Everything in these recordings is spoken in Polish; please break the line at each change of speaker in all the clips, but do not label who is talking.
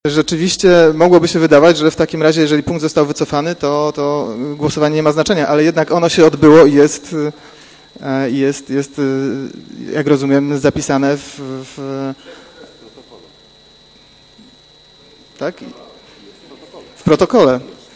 Rzeczywiście mogłoby się wydawać, że w takim razie, jeżeli punkt został wycofany, to głosowanie nie ma znaczenia, ale jednak ono się odbyło i jest jak rozumiem, zapisane tak? W protokole.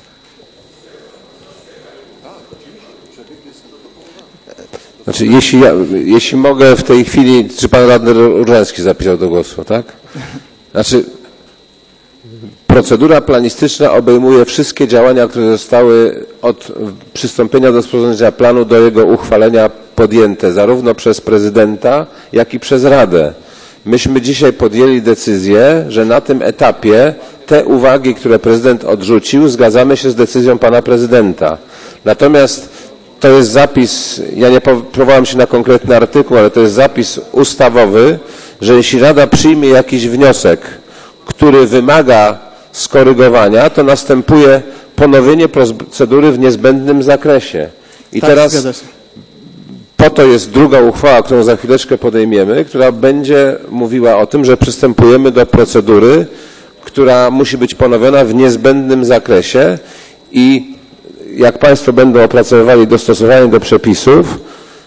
Znaczy, jeśli mogę w tej chwili, czy pan radny Różański zapisał do głosu, tak? Znaczy, procedura planistyczna obejmuje wszystkie działania, które zostały od przystąpienia do sporządzenia planu do jego uchwalenia podjęte, zarówno przez prezydenta, jak i przez Radę. Myśmy dzisiaj podjęli decyzję, że na tym etapie te uwagi, które prezydent odrzucił, zgadzamy się z decyzją pana prezydenta. Natomiast to jest zapis, ja nie powołam się na konkretny artykuł, ale to jest zapis ustawowy, że jeśli Rada przyjmie jakiś wniosek, który wymaga skorygowania, to następuje ponowienie procedury w niezbędnym zakresie. I
tak,
teraz po to jest druga uchwała, którą za chwileczkę podejmiemy, która będzie mówiła o tym, że przystępujemy do procedury, która musi być ponowiona w niezbędnym zakresie i jak państwo będą opracowywali dostosowanie do przepisów,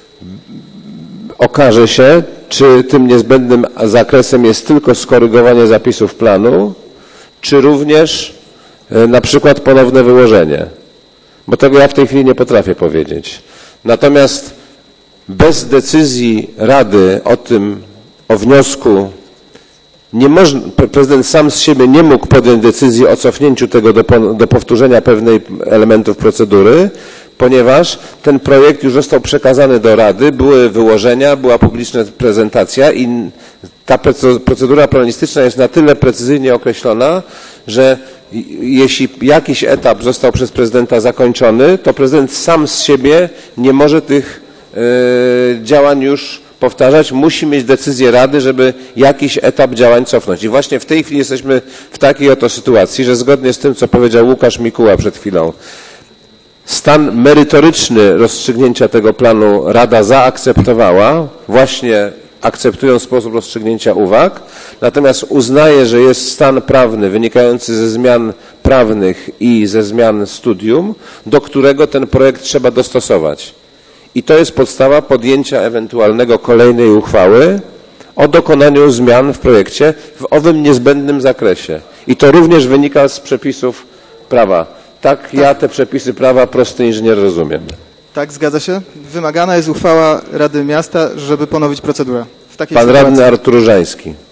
okaże się, czy tym niezbędnym zakresem jest tylko skorygowanie zapisów planu, czy również na przykład ponowne wyłożenie. Bo tego ja w tej chwili nie potrafię powiedzieć. Natomiast bez decyzji Rady o wniosku prezydent sam z siebie nie mógł podjąć decyzji o cofnięciu tego do powtórzenia pewnych elementów procedury, ponieważ ten projekt już został przekazany do Rady, były wyłożenia, była publiczna prezentacja i ta procedura planistyczna jest na tyle precyzyjnie określona, że jeśli jakiś etap został przez prezydenta zakończony, to prezydent sam z siebie nie może tych działań już powtarzać, musi mieć decyzję Rady, żeby jakiś etap działań cofnąć. I właśnie w tej chwili jesteśmy w takiej oto sytuacji, że zgodnie z tym, co powiedział Łukasz Mikuła przed chwilą, stan merytoryczny rozstrzygnięcia tego planu Rada zaakceptowała, właśnie akceptując sposób rozstrzygnięcia uwag, natomiast uznaje, że jest stan prawny wynikający ze zmian prawnych i ze zmian studium, do którego ten projekt trzeba dostosować. I to jest podstawa podjęcia ewentualnego kolejnej uchwały o dokonaniu zmian w projekcie w owym niezbędnym zakresie. I to również wynika z przepisów prawa. Tak, ja te przepisy prawa prosty inżynier rozumiem.
Tak, zgadza się. Wymagana jest uchwała Rady Miasta, żeby ponowić procedurę. W takiej
Pan
sytuacji.
radny Artur Różański.